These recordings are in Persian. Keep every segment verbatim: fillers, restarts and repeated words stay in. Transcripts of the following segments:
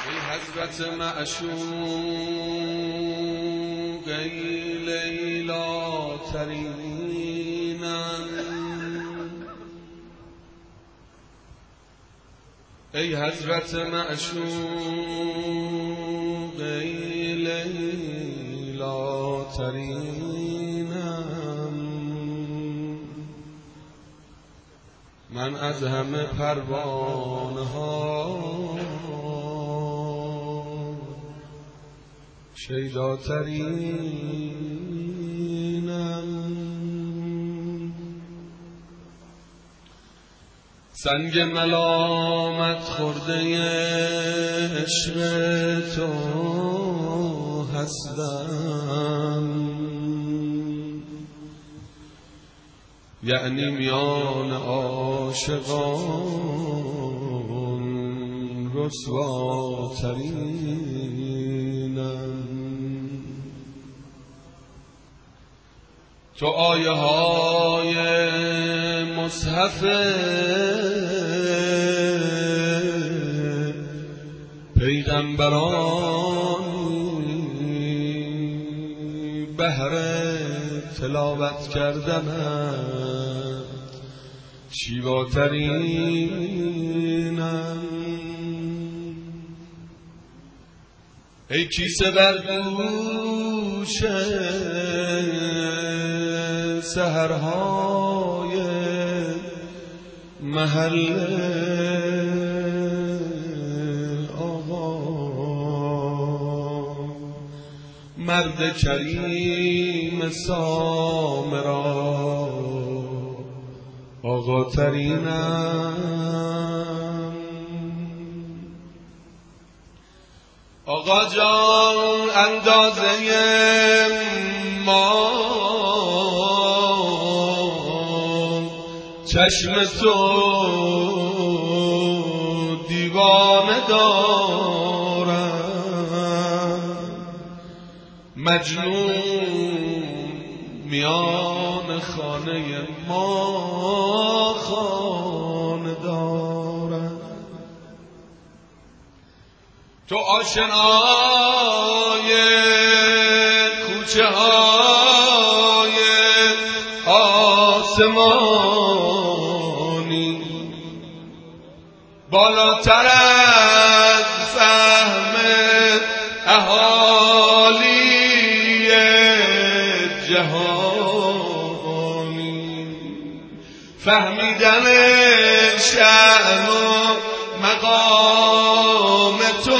ای حضرت معشوق ای لیلا ترینم، ای حضرت معشوق ای لیلا ترینم، من از همه پروانه ها شیداترینم. سنگ ملامت خورده عشق تو هستم، یعنی میان عاشقان رسواترینم. تو آیه های مصحف پیغمبرانی، بهر تلاوت کردنم شیواترینم. ای کیسه بر دوش سحرهای محل آقا، مرد کریم سامرا آقا ترینم. آقا جان اندازه ما چشم تو دیوانه دارم، مجنون میان خانه ما خانه دارم. تو آشنای کوچه های آسمانی، بالاتر از فهم اهالی جهانی، فهمیدن شأن و مقام تو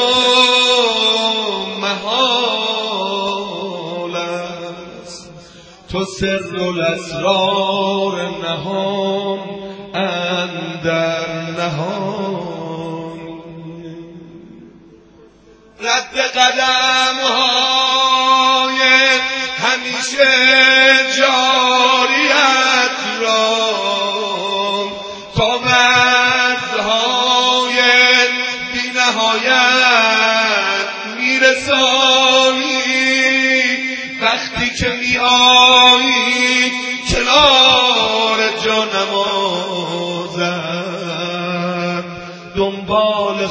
محال است. تو سر الاسرار نهان اندر نهان، رد قدم های همیشه جاریت را تا مردهای بی نهایت میرسانی. وقتی که می آیی کنار جانمازم، دنبال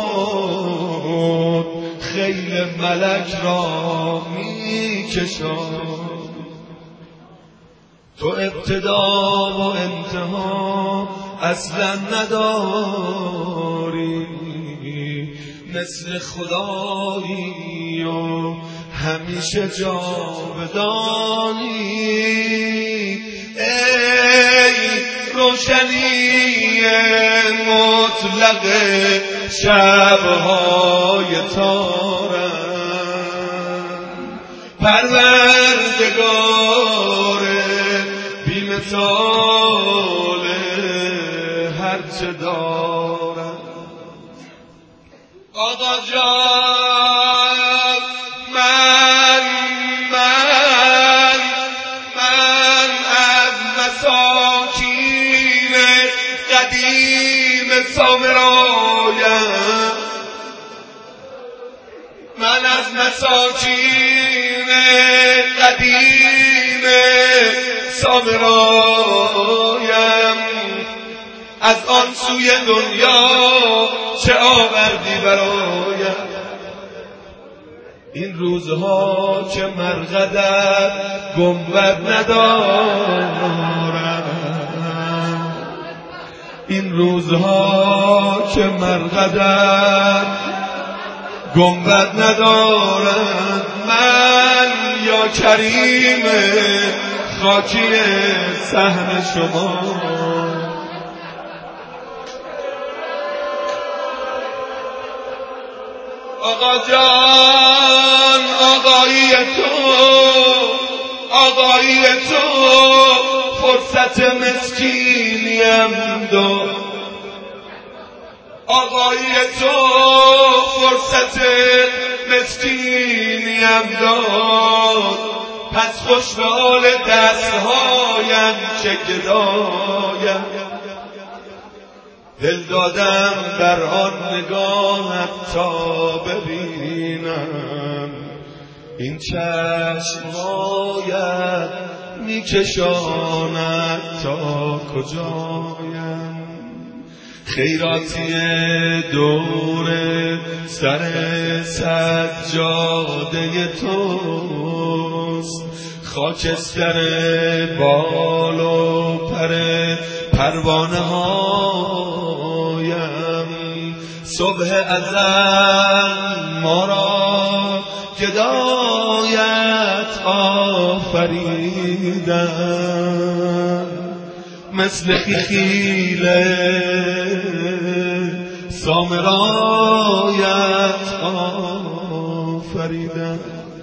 خود خیل ملک را می کشان. تو ابتدا و انتها اصلا نداری، مثل خدایی و همیشه جاودانی. ای روشنی مطلق شبهای تارم، پروردگار بی مثال هرچه دارم. آقا جان من من من از مساکین قدیم سامرایم، من از مساکین قدیم سامرایم. از آن سوی دنیا چه آوردی برایم؟ این روزها که مرقدت گنبد ندارد، این روزها که مرقدت گنبد ندارد، من یا کریم خاکی صحن شما. آقا جان آقایی تو، آقایی تو فرصت مسکینیم دو، آقایی تو فرصت مسکینیم داد، پس خوش به حال دستهایم چه گدایم، دل دادم در آن نگاهت تا ببینم، این چشمهایت میکشاند تا کجایم، خیراتی دور سر سجاده توست، خاکستر بال و پر پروانه هایم، صبح ازل ما را گدایت آفریدن، مثل خیخیل سامرایت آفریدن.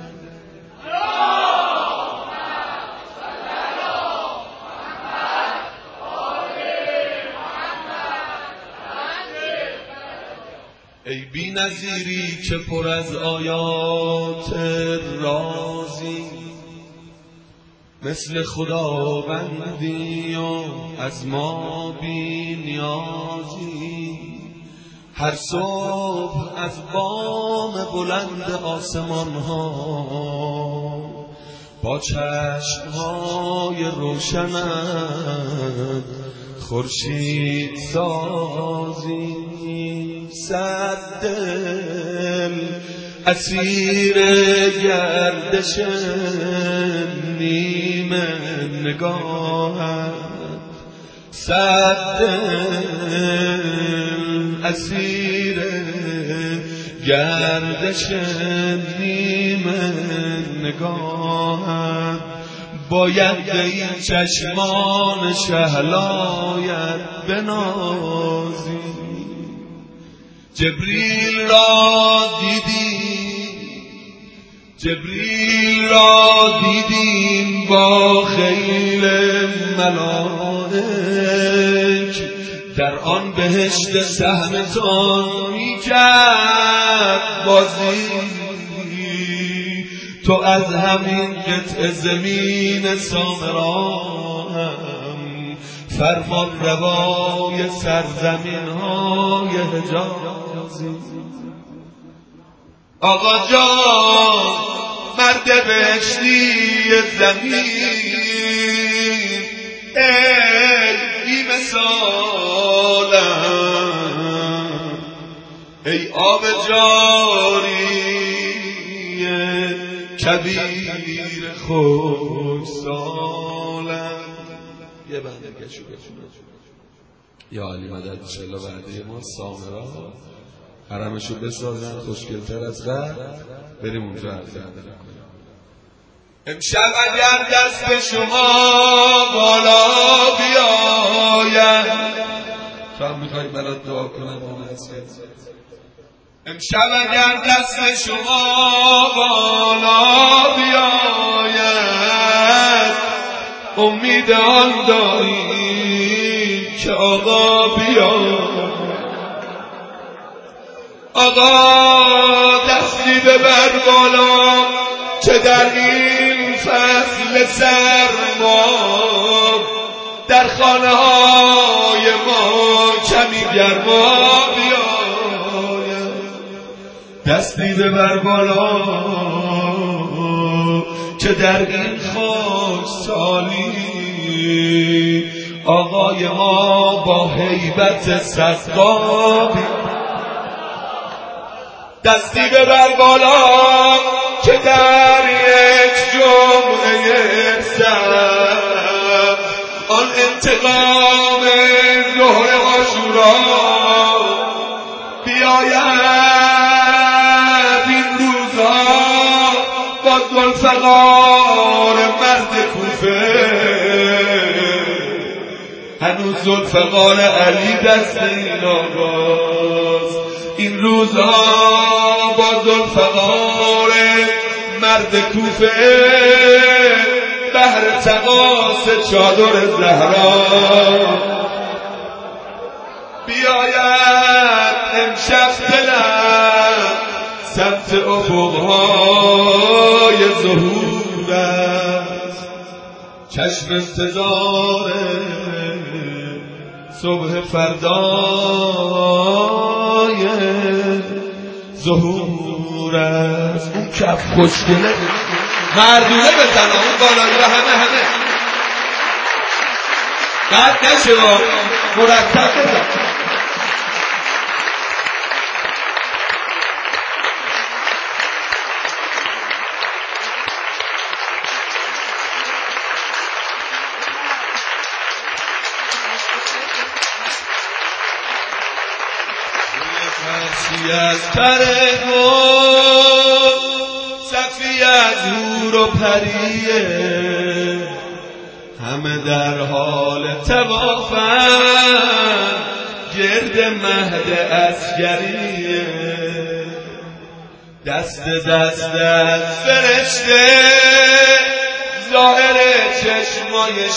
ای بی نظیری که پر از آیات رازی، مثل خداوندی و از ما بی نیازی، هر صبح از بام بلند آسمان ها با چشمهای روشنت خورشید سازی، صد دل اسیر گردش نیمه نگاهت، صد دل اسیر گردش نیمه نگاهت، باید به این چشمان شهلایت بنازی، جبریل را دیدی، جبریل را دیدیم با خیل ملائک، در آن بهشت سهمتان میکرد بازی، تو از همین قطع زمین سامرا هم فرمان روای سرزمین های حجازی. آقا جان مرد بهشتی زمین، ای مثالم، ای آب جاری کبیر خوش سالم. یه بنده کشو کشو یا علی مدد انشالله بعدی ما سامرا حرمشو بسازن خوشگلتر از قبل، بریم اونجا عرض ادب کنیم. امشب اگر دست شما بالا بیاید، تو هم میخوایی برات دعا کنم با مسجد، امشب اگر دست شما بالا بیاید، امید آن داریم که آقا بیاید. آقا دستی ببر بالا که در این فصل سرما در خانه های ما کمی گرما بیاید. دستی ببر بالا که در این خاکسالی آقای ما با هیبت صدقا، دستی ببر بالا که در یک جمعه سبز آن انتقام ظهر عاشورا بیاید این روزها با ذوالفقار مرد کوفه. هنوز ذوالفقار علی دست این آقاست. این روزها با ذوالفقار مرد کوفه بهر تقاص چادر زهرا بیاید امشب دلم سمت افقهای ظهور است. چشم انتظار صبح فردای ظهور است. اون کف خوشگله مردونه بزنه اون بالایی و همه همه قد نشه مرتب بزن. صفی از پرگون صفی از هور و پریه همه در حال طوافن گرد مهد عسکریه. دست دست از فرشته ظاهر چشمای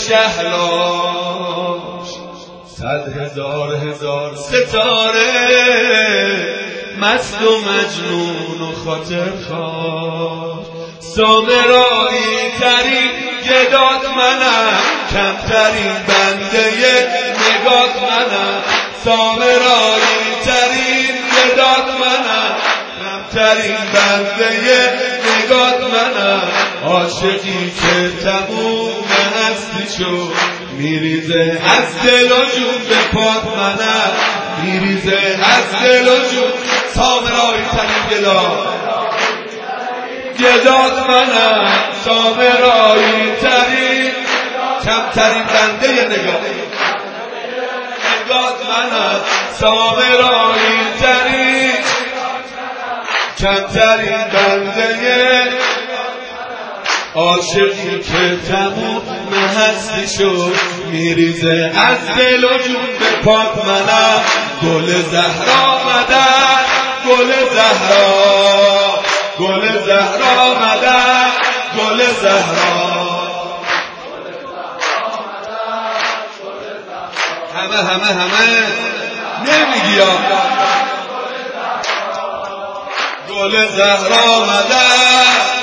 شهلاش صد هزار هزار ستاره مست و مجنون و خاطر خواه. سامرایی ترین گدات منم کمترین بنده نگات منم. سامرایی ترین گدات منم کمترین بنده نگات منم. عاشقی که تموم هستی شد میریزه از دل و جون به پات منم میریزه از دل و جون. سامرایی ترین گدات گدات منم سامرایی ترین کمترین بنده نگات نگات منم. سامرایی ترین کمترین بنده عاشقی که تموم هستی شد میریزه از دل و جون به پاک منم. گل زهرا مدد گل زهرا گل زهرا مدد گل زهرا همه همه همه نمیگی آقا گل زهرا مدد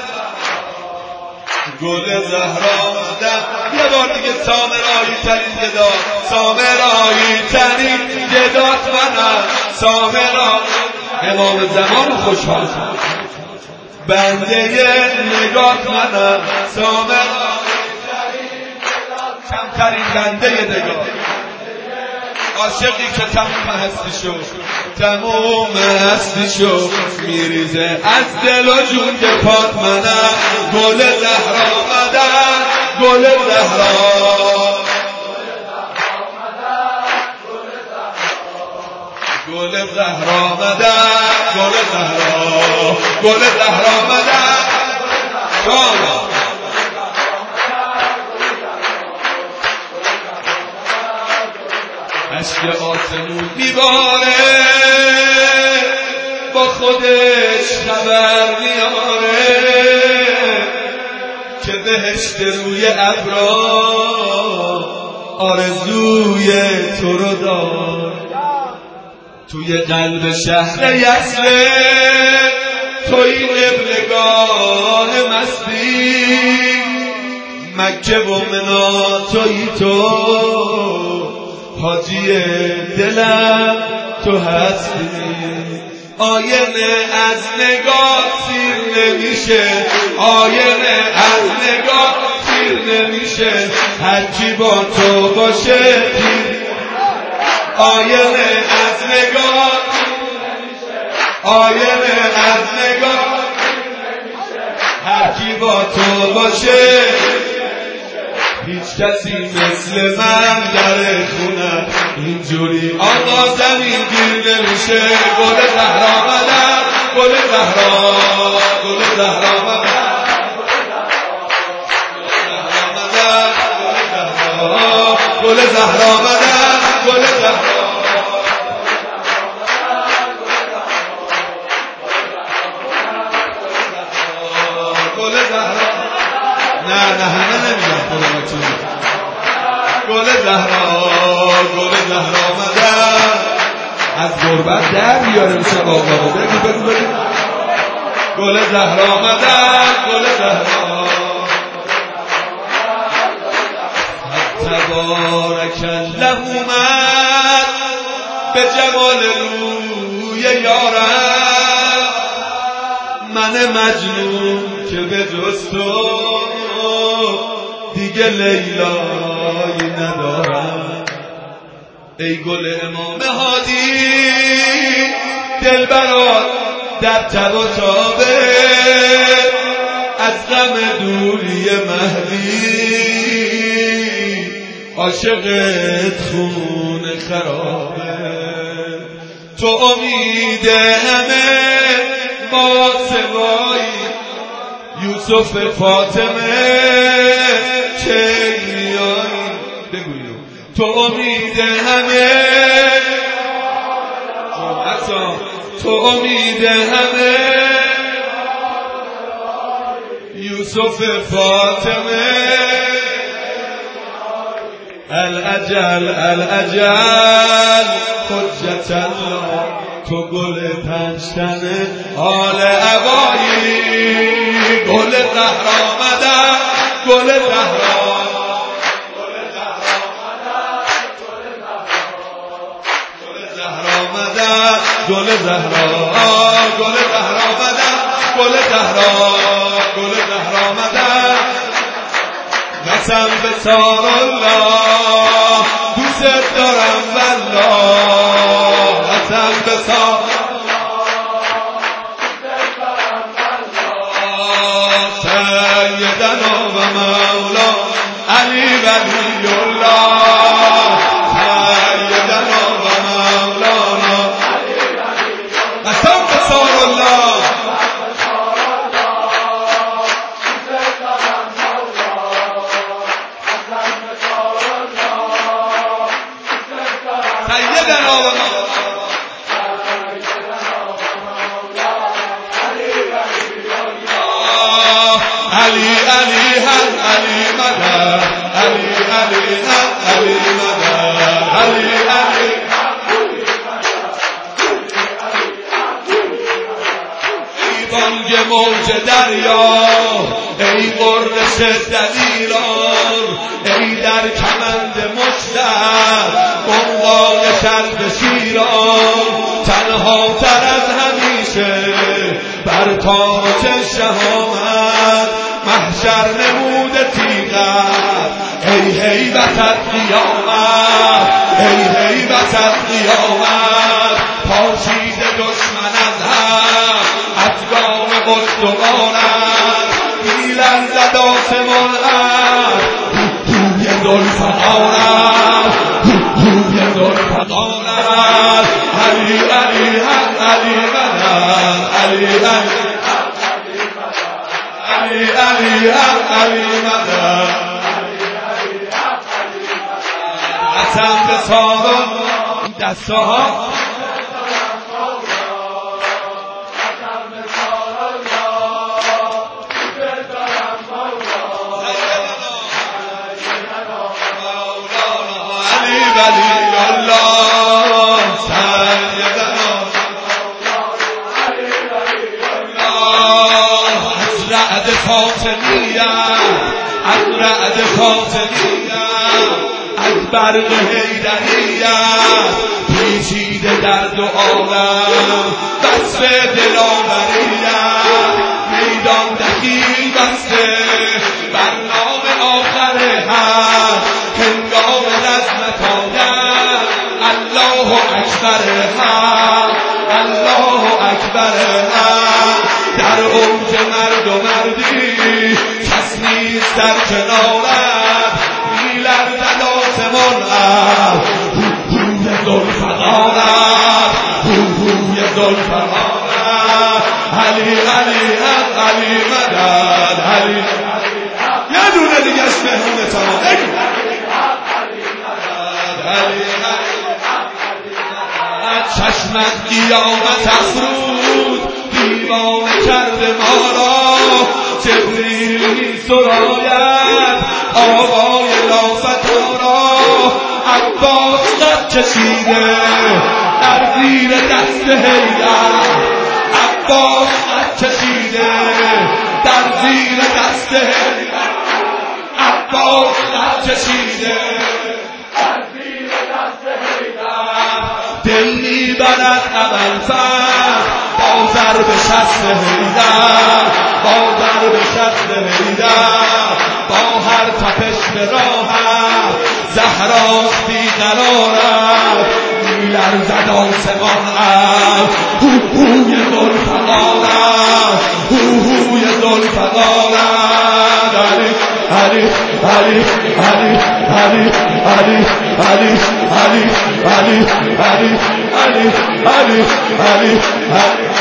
گل زهرا مدد. یه بار دیگه سامرایی ترین گدات سامرایی ترین گدات منم. سامرا امام زمان خوشحال بنده نگات منم. سامرایی ترین کمترین بنده نگات عاشقی که تموم هستی شد تموم هستی شد میریزه از دل و جون به پات منم. گل زهرا مدد گل زهرا گل زهرا مدد گل زهرا گل زهرا مدد جانا عشق آسمون میباره با خودش خبر میاره که بهشت روی ابرا آرزوی تو رو دار. توی قلب شهر یسره توی قبلگاه مستی مکه و منا توی تو حاجی دلم تو هستی. آینه از نگاه سیر نمیشه آینه از نگاه سیر نمیشه هرچی با تو باشه. آینه از نگاه آینه از نگاه هر کی با تو باشه هیچ کسی مثل من در خونم اینجوری آقا زمین گیر نمیشه. گل زهرا مدد گل زهرا گل زهرا مدد گل زهرا مدد گل زهرا گل زهرا نه نه همه نمیگم خودمتون. گل زهرا گل زهرا مدد از غربت در بیاره میشه آقا. بگو بگو بگو گل زهرا مدد گل زهرا تبارک الله اومد به جمال روی یارم من مجنون که به جز تو دیگه لیلایی ندارم. ای گل امام هادی دل برات در تب و تابه از غم دوری مهدی عاشقت خون خرابه. تو امید همه با سوایی یوسف فاطمه چه میایی بگویو. تو امید همه جمعه تو امید همه یوسف فاطمه الاجل الاجل حجت الله. تو گل پنجتنه آل عبایی گل زهرا مدد گل زهرا گل زهرا مدد گل زهرا گل زهرا مدد گل زهرا گل زهرا مدد قسم به سار الله دوست دارم والله. قسم به سار سیدنا و مولا علی ولی الله. سیدنا و مولانا قسم به سار الله سیدنا و مولانا علی علی هم علی مدد علی علی هم علی مدد علی علی ای بانگ موج دریا ای قرش دلیران ای در کمند مشتر قنقای شرق شیران تنها تر از همیشه بر تاج شهامت محشر نموده تیغت ای هیبتت قیامت ای هیبتت قیامت پاشیده دشمن از هم از گام قدوانت میلرزد آسمان از روی ذوالفقارت روی ذوالفقارت علی علی حق علی مدد علی علی علی علی حق علی مدد قسم به سارا دسته ها علی ولی الله سیدنا از رعد فاطمیه از رعد فاطمیه از برق حیدریه پیچیده در دو عالم بسته دلاوریه میدان دخیل بسته برنامه آخر هم هنگام رزمت آید الله اکبر هم الله اکبر هم در اوج مرد و مردی عروس در کنارت میلرزد آسمان اب هوی ذوالفقارت هوی ذوالفقارت علی علی علی مدد علی یه دونه دیگه از مهمون تمام علی چشمت قیامت افروز دیوانه کرده ما را جبریل می سراید آوای لافتا را عباس قد کشیده در زیر دست حیدر عباس قد کشیده در زیر دست حیدر عباس قد کشیده دل میبرد ابوالفضل با ضرب شست حیدر با ضرب شست حیدر با هر تپش به راهت زهراست بیقرارت میلرزد آسمان اب هوی ذوالفقارت هوی ذوالفقارت علی علی علی علی علی علی علی علی علی علی علی علی علی